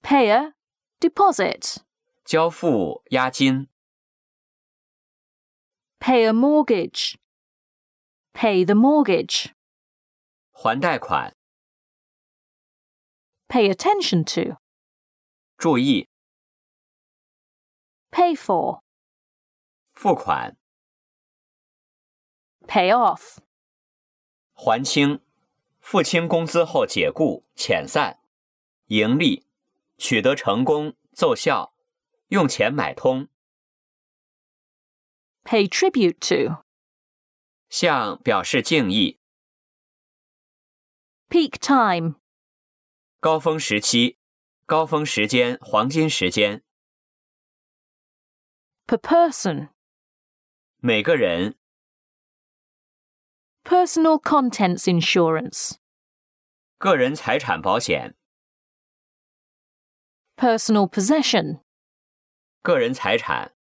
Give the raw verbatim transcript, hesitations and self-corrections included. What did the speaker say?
Pay a deposit. 交付押金。 Pay a mortgage. Pay the mortgage. 还贷款。 Pay attention to. 注意。 Pay for. 付款。 Pay off. 还清。付清工资后解雇、遣散。盈利。取得成功、奏效。用钱买通。 Pay tribute to. 向表示敬意。 Peak time. 高峰时期。高峰时间、黄金时间。 Per person. 每个人。 Personal contents insurance. 个人财产保险。 Personal possession. 个人财产。